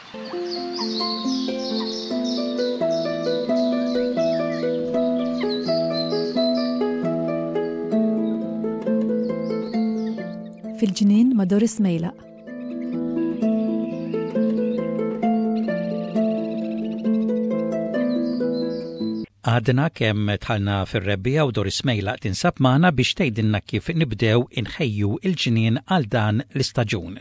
في الجنين مدور سميلة. għadna kemm tħallna fir-rebbija u Dor Smejlaq tinsab magħna biex tgħidilna kif nibdew inħejju il-ġnien għal dan l-istaġun.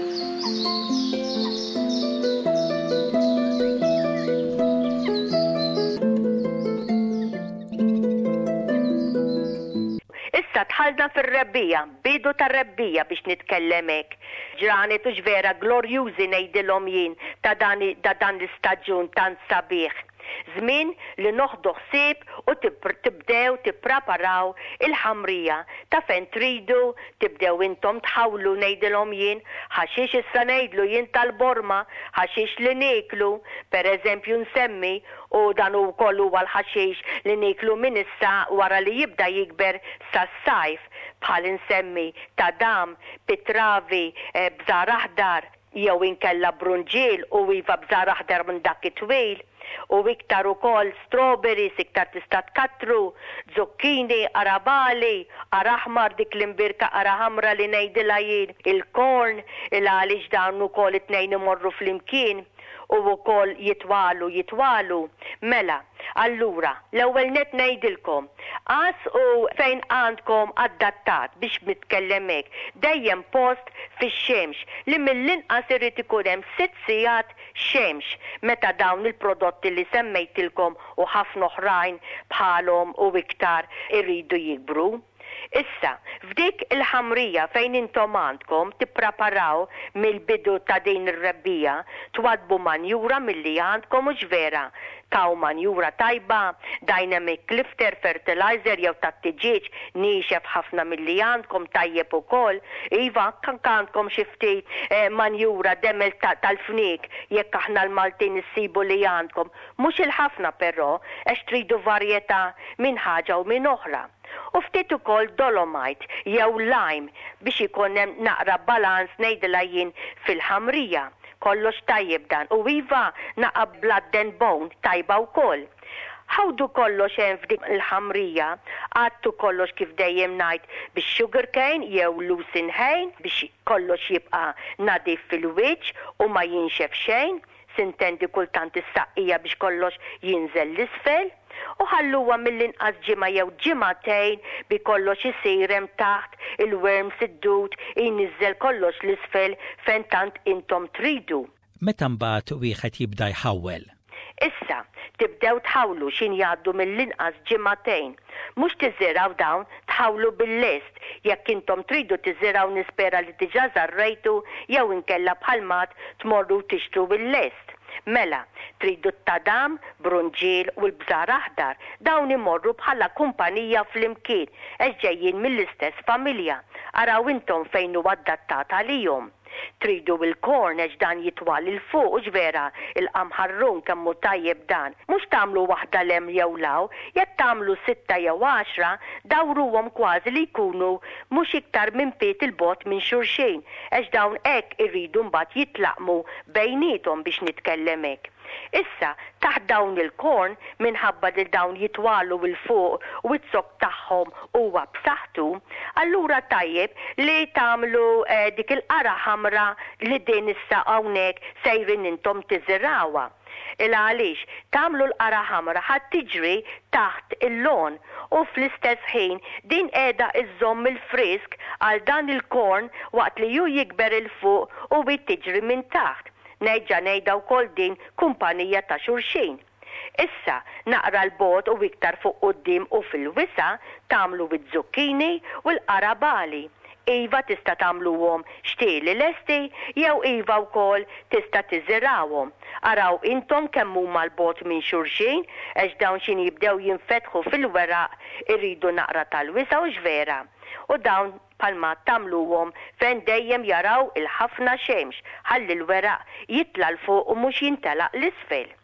Issa tħallna fir-rebbija, bidu tar-rebbija biex nitkellem hekk. Ġranet u ġvera glorjużi ngħidilhom jien ta' dan l-istaġun tant sabiħ. Żmien li noħdu ħsieb u tibdew tippreparaw il-ħamrija ta' fejn tridu tibdew intom tħawlu ngħidilhom jien ħaxix issa ngħidlu jien tal-borma ħaxix li nieklu pereżempju nsemmi u dan ukoll huwa l-ħaxix li nieklu minn issa wara li jibda jikber sas-sajf bħal insemmi ta' dam, pitravi, bżar aħdar jew inkella brunġiel u iva bżar aħdar minn dak it-twil. U iktar ukoll strawberries iktar tista' tkattru, zucchini, arabali, araħmar dik l-imbirka araħamra li ngħidilha jien, il-korn il għaliex dawn ukoll it-tnejn imorru flimkien u wkoll jitwalu. Mela, allura l-ewwel net ngħidilkom qas u fejn għandkom adattat biex nitkellem hekk dejjem post fix-xemx li mill-inqas irid ikun hemm 6 sigħat xemx meta dawn il-prodotti li semmejtilkom u ħafna oħrajn bħalhom u iktar irridu jikbru. Issa, f'dik il-ħamrija fejn intom għandkom tippreparaw mill-bidu ta' din ir-rebbija twadbu manjura milli għandkom u ġvera. Kaw manjura tajba, dynamic lifter, fertilizer jew tat-tiġiġ niexef ħafna milli għandkom tajjeb ukoll. Iva, kan għandkom xi ftit manjura demel tal-fnik jekk aħna l-Maltin issibu li għandkom. Mhux il-ħafna però għax tridu varjetà minn ħaġa u minn oħra. U ftit ukoll dolomite jew lime biex ikun hemm naqra balans ngħidilha jien fil-ħamrija. Kollox tajjeb dan u iva naqa' blood and bone tajba wkoll. Ħawdu kollox hemm f'dik il-ħamrija, għadtu kollox kif dejjem ngħid bix-sugar cane jew lucin ħejn biex kollox jibqa' nadif fil-wiċċ u ma jinxef xejn, sintendi kultant is-saqqija biex kollox jinżel l-isfel. U ħalluha mill-inqas ġimgħa jew ġimgħatejn bi kollox isir hemm taħt il-worms id-dud jinniżel kollox l-isfel fejn tant intom tridu. Meta mbagħad wieħed jibda jħawwel? Issa, tibdew tħawlu xin jgħaddu mill-inqas ġimgħatejn. Mhux tiżiraw dawn tħawlu bil-lest jekk intom tridu tiżiraw nispera li diġà żarrejtu jew inkella bħalmat tmorru tixtru bil-lest. Mela, tridu t-tadam, brunġiel u l-bżar aħdar, dawn imorru bħala kumpanija fl-imkien, ġejjin mill-istess familja, araw intom fejn huwa adattat għalihom. Tridu il-korn dan jitwal il-fuq u ġvera il-qamħarrun kemmu tajjeb dan. Mhux tagħmlu waħda lem jew law, jekk tagħmlu 6 jew 10, dawruhom kważi li jkunu mhux iktar minn piet il-bot minn xulxejn, għax dawn hekk irridu mbagħad jitlaqmu bejniethom biex nitkellem hekk. Issa, taħt dawn il-korn minħabba li dawn jitwalu il-fuq u t-sok tagħhom huwa b'saħħtu, allura tajjeb li tagħmlu dik il-qara ħamra li din issa hawnhekk sejrin intom tiżirawha. Il-għaliex tagħmlu l-qara ħamra ħadd tiġri taħt il-lon u fl-istess ħin din qiegħda iżomm il-frisk għal dan il-korn waqt li ju jikber il-fuq u tiġri minn taħt. Nejġa nejda wkoll din kumpanija ta' xulxin. Issa naqra l-bot u iktar fuq quddiem u fil-wisa tagħmlu biż-zucchini u l-arabali. Iva tista' tagħmluhom xtieli lesti jew iva wkoll tista' tiżirawhom. Araw intom kemm huma l-bot minn xulxin għax dawn xin jibdew jinfetħu fil-weraq irridu naqra tal-wisa u ġvera. U dawn palma tamluhom fejn dejjem jaraw il-ħafna xemx ħalli l-weraq jitla l-fuq u mhux jintelaq l-isfel.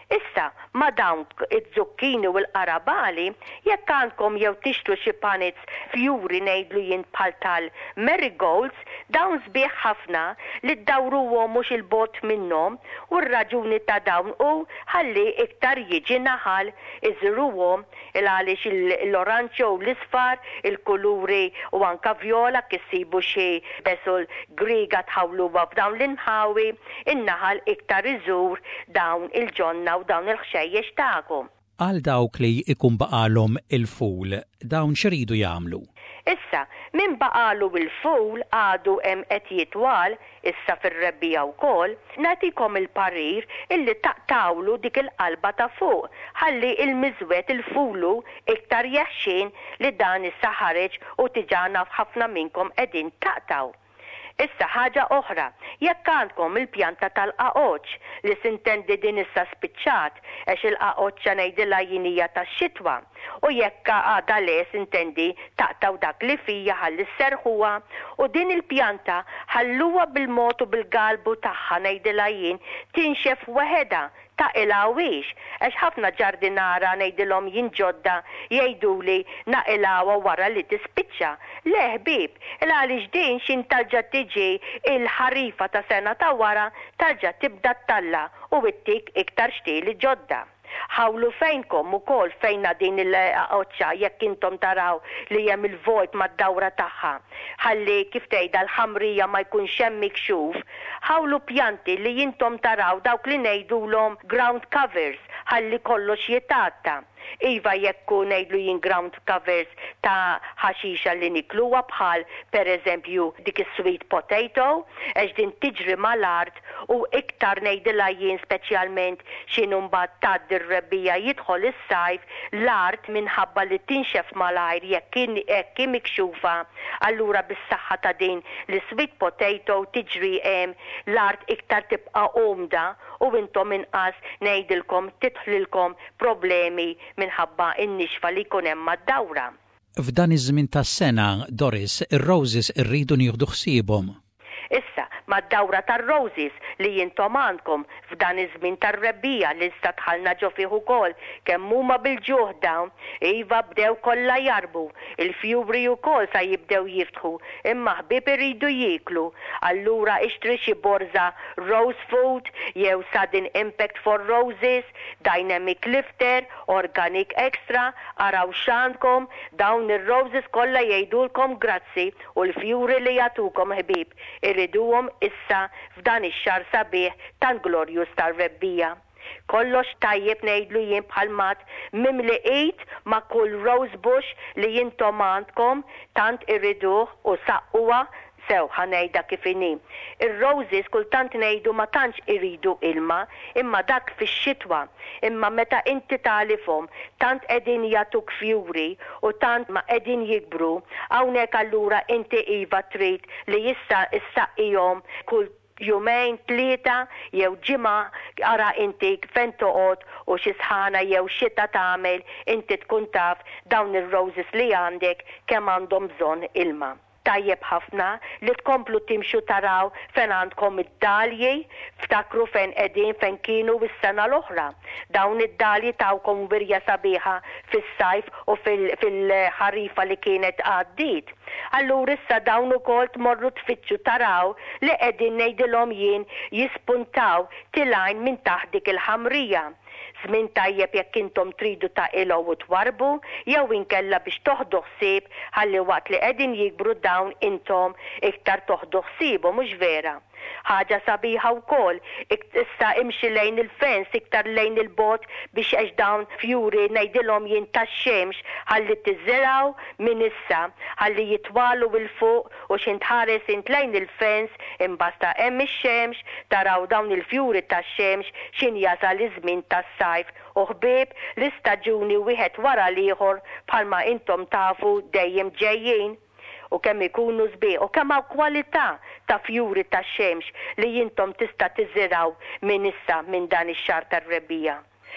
Issa, ma dawn iż-zucchini u l-qarabali, jekk għandkom jew tixtru xi panets fjuri ngħidlu jien bħal tal-marigolds, dawn sbieħ ħafna li ddawruhom mhux il-bot minnhom u r-raġuni ta' dawn u ħalli iktar jiġi naħal iżruhom għaliex l-oranġ u l-isfar, il-kuluri u anka vjola kissibu xi besul griga tħawluha f'dawn l-inħawi, in-naħal iktar iżur dawn il-ġonna u dawn il-ħxejjex tagħhom. Għal dawk li ikun baqalhom il-ful, dawn x'iridu jagħmlu? Issa, min baqalu il-ful għadu hemm qed jitwal, issa fir-rebbija wkoll, nagħtikom il-parir illi taqtawlu dik il-qalba ta' fuq, ħalli il-miżwet il-fulu iktar jaħxin li dan issa ħareġ u tiġana ħafna minnkom qegħdin taqtaw. Issa ħaġa oħra, jekk għandkom il-pjanta tal-qaqoċ li sintendi din issa spiċċat għax il-qaqoċċa ngħidilha jinija tax-xitwa u jekk għadha le sintendi taqtaw dak li fija ħalli sserħuha u din il-pjanta ħalluha bil-mod u bil-galbu tagħha ngħidilha jien tinxef waħedha ta' ilawix, għax ħafna ġardinara ngħidilhom jien ġodda jgħiduli naqilawa wara li tispiċċa. Le ħbieb, għaliex din xin tarġa' tiġi il-ħarifa ta' sena ta' wara tarġa' tibda talla u ittik iktar xtieli ġodda. Ħawlu fejnkom ukoll fejna din il-qoċċa jekk intom taraw li hemm il-vojt mad-dawra tagħha. Ħalli kif tgħidha l-ħamrija ma jkunx hemm mikxuf. Ħawlu pjanti li intom taraw dawk li ngħidulhom ground covers ħalli kollox jitatta. Iva jekku ngħidlu jien ground covers ta' ħaxixa li nikluha bħal pereżempju dik is-sweet potato, għax din tiġri mal-art u iktar ngħidilha jien speċjalment x'inhu mbagħad tgħaddi r-rebbija jidħol is-sajf, l-art minħabba li tinxef mal-ajr jekk mikxufa, allura bis-saħħa ta' din l-sweet potato tiġri l-art iktar tibqa' omda u intom inqas ngħidilkom tidħlilkom problemi minħabba in-nixfa li jkun hemm mad-dawra. F'dan iż-żmien tas-sena, Doris, ir-roses irridu nieħdu ħsiebhom. Issa, mad-dawra tar-roses li jintom għandkom f'dan iż-żmien tar-rebbija li issa tħallna ġo fih ukoll kemm huma bil-ġuħ dawn, iva bdew kollha jarbu, il-fjuri wkoll sa jibdew jiftħu, imma ħbieb iridu jieklu. Allura ixtri xi borza rose food jew sudden impact for roses, dynamic lifter, organic extra, araw x'għandkom, dawn ir-roses kollha jgħidulkom grazzi u l-fjuri li jagħtukom ħbieb. Irriduhom issa f'dan ix-xahar sabiħ tant glorjus tar-rebbija. Kollox tajjeb ngħidlu jien bħal-mat mimli qid ma' kull rose bush li jintom għandkom tant irriduh u saqquha sew ħanejda kif inhi. Ir-roses kultant ngħidu ma tantx iridu ilma, imma dak fix-xitwa, imma meta inti talifhom tant qegħdin jagħtuk fjuri u tant ma qegħdin jikbru, hawnhekk allura inti iva trid li issa issaqqihom kull jumejn, tlieta jew ġimgħa ara inti fejn toqgħod u xi sħana jew xita tagħmel inti tkun taf dawn ir-roses li għandek kemm għandhom bżonn ilma. Tajjeb ħafna li tkomplu timxu taraw fejn għandkom id-dalji, ftakru fejn qegħdin fejn kienu s-sena l-oħra. Dawn id-dalji tawkom wirja sabiħa fis-sajf u fil-ħarifa li kienet għaddiet. Allura issa dawn ukoll tmorru tfittxu taraw li qegħdin ngħidilhom jien jispuntaw tilajn minn taħt dik il-ħamrija. Żmien tajjeb jekk intom tridu taqilgħu u twarbu, jew inkella biex toħdu ħsieb ħalli waqt li qegħdin jikbru dawn intom iktar toħdu ħsiebhom mhux vera. Ħaġa sabiħa wkoll, issa imxi lejn il-fens iktar lejn il-bot biex għax dawn fjuri ngħidilhom jien tax-xemx ħalli tiżżeraw minn issa ħalli jitwalu il fuq u x'intħares int lejn il-fens imbasta hemm ix-xemx taraw dawn il-fjuri tax-xemx x'in jasal iż-żmien tas-sajf u ħbieb l-istaġuni wieħed wara l-ieħor bħalma intom tafu dejjem ġejjin. U kemm ikunu sbieħ u kemm hawn kwalità ta' fjuri tax-xemx li jintom tista' tiżżiraw minn issa minn dan ix-xahar tar-rebbija.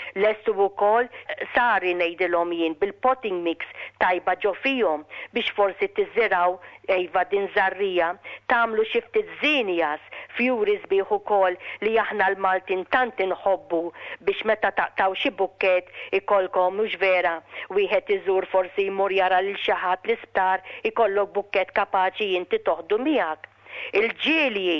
Lestu wkoll sari ngħidilhom jien bil-potting mix tajba ġo fihom biex forsi tiżżiraw iva din żarrija, tagħmlu xi ftit żinjas fjuri sbieħ ukoll li aħna l-Maltin tant inħobbu biex meta taqtaw xi bukkett ikolkom mhux vera wieħed iżur forsi jmur jara lil xi ħadd l-isptar ikollok bukkett kapaċi inti toħdu miegħek. Il-ġielji,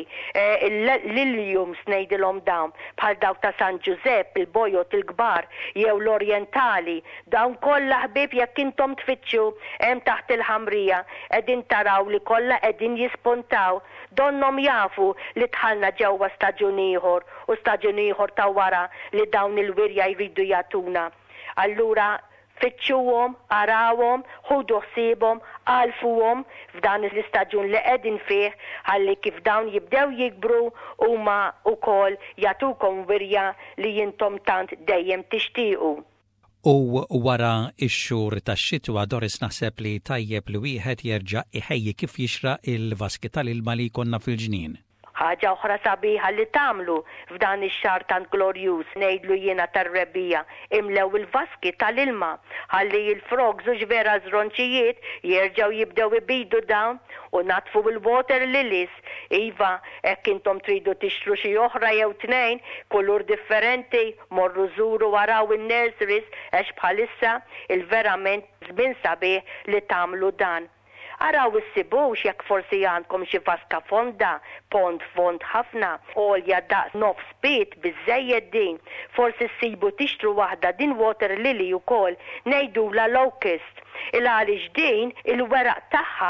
l-liljums ngħidilhom dawn bħal dawk ta' San Giuseppe, il-bojot il-kbar jew l-orjentali, dawn kollha ħbieb jekk intom tfittxu hemm taħt il-ħamrija qegħdin taraw li kollha qegħdin jispuntaw, donnom jafu li tħallna ġewwa staġun ieħor u staġun ieħor ta' wara li dawn il-wirja jridu jagħtuna. Allura fitxuhom, arawhom, ħudu ħsiebhom, għalfuhom f'dan l-istaġun li qegħdin fih ħalli kif dawn jibdew jikbru huma wkoll jagħtukom wirja li jintom tant dejjem tixtiequ. U wara ix-xhur tax-xitwa Doris naħseb li tajjeb li wieħed jerġa' iħejji kif jixraq il-vaski tal-ilma li jkollna fil-ġnien. Ħaġa oħra sabiħa li tagħmlu f'dan ix-xahar tant glorjuż ngħidlu jiena tar-rebbija imlew il-vaski tal-ilma ħalli l-frogs u ġvera żronċijiet jerġgħu jibdew ibidu dawn u natfu il-water lilies. Iva, hekk intom tridu tixtru xi oħra jew tnejn kulur differenti morru żuru waraw in-nurseries għax bħalissa il-verament żmien sabiħ li tagħmlu dan. Araw issibux jekk forsi għandkom xi vaska fonda, pont ħafna, olja daqs nofs bit biżejjed din. Forsi ssibu tixtru waħda din water lily ukoll ngħidula locust. Il-għalix din il-weraq tagħha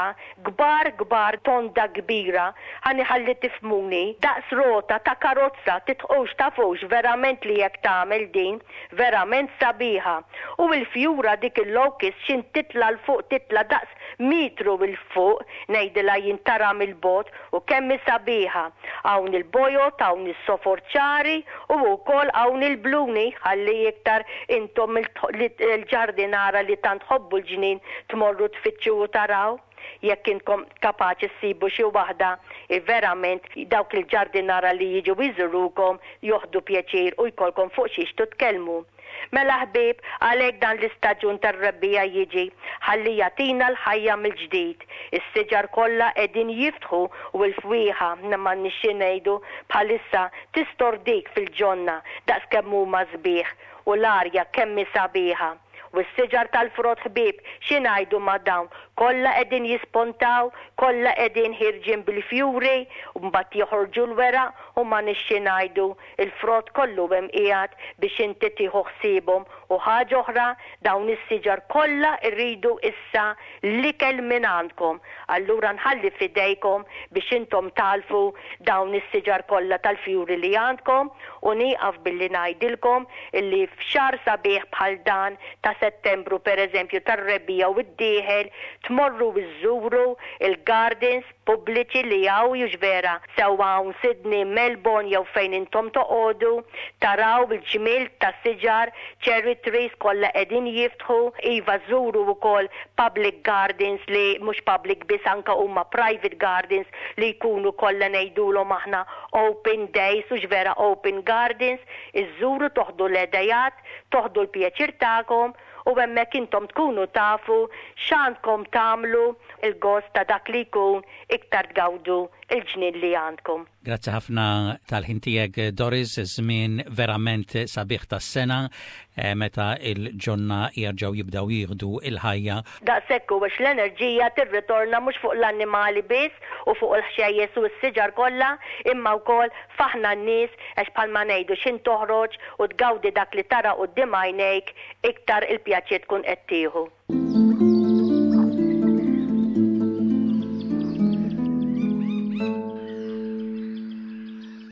kbar tonda kbira ħalli tifmuni daqs rota ta' karozza titħux tafux verament li jekk tagħmel din verament sabiħa. U l-fjura dik il-locust xin titla l-fuq titla daqs mitru il-fuq ngħidilha jintara mill-bot u kemm sabiħa. Hawn il-bojot, hawn is-soforċari u wkoll hawn il-bluni ħalli iktar intom il-ġardinara li tant ħobbu l-ġnien tmorru tfittxu u taraw. Jekk inkom kapaċi ssibu xi waħda verament dawk il-ġardinara li jiġu jżurukom joħdu pjaċir u jkollkom fuq xiex titkellmu. Mela ħbieb għalhekk dan l-istaġun tar-rebbija jiġi ħalli jagħtina l-ħajja mill-ġdid. Is-siġar kollha qegħdin jiftħu u l-fwieħa ma nixxi ngħidu bħalissa tistordik fil-ġonna daqskemm huma sbieħ u l-arja kemm sabiħa. U s-siġar tal-frott ħbieb xi ngħidu ma' dawn kollha qegħdin jispontaw, kollha qegħdin ħirġin bil-fjuri u mbagħad joħorġu l-weraq u ma nixxi ngħidu il-frott kollu hemm qiegħed biex inti tieħu ħsiebhom u ħaġa oħra dawn is-siġar kollha rridu issa l-ikel minn għandkom. Allura nħalli f'idejkom biex intom talfu dawn is-siġar kollha tal-fjuri li għandkom u nieqaf billi ngħidilkom illi f'xahar sabiħ bħal dan ta' Settembru pereżempju tar-rebbija u d-dieħel tmorru iżżuru il-gardens pubbliċi li hawn jiġvera sewwa hawn Sydney, Melbourne jew fejn intom toqogħdu, taraw il-ġmiel tas-siġar, cherry trees kollha qegħdin jiftħu, iva żuru wkoll public gardens li mhux public biss anke huma private gardens li jkunu kollha ngħidulhom aħna open days u ġvera open gardens, iżżuru toħdu l-edajat, toħdu l-pjaċir tagħkom u hemmhekk intom tkunu tafu x'għandkom tagħmlu il-gost ta' dak li jkun iktar tgawdu il-ġnien li għandkom. Grazzi ħafna tal-ħin tiegħek Doris, żmien verament sabiħ tas-sena meta il-ġonna jerġgħu jibdew jieħdu il-ħajja. Daqshekk għax l-enerġija tirritorna mhux fuq l-annimali biss u fuq il-ħxejjes u s-siġar kollha imma wkoll faħna n-nies għax bħalma ngħidu x'in toħroġ u tgawdi dak li tara quddiem għajnejk iktar il-pjaċir tkun qed tieħu.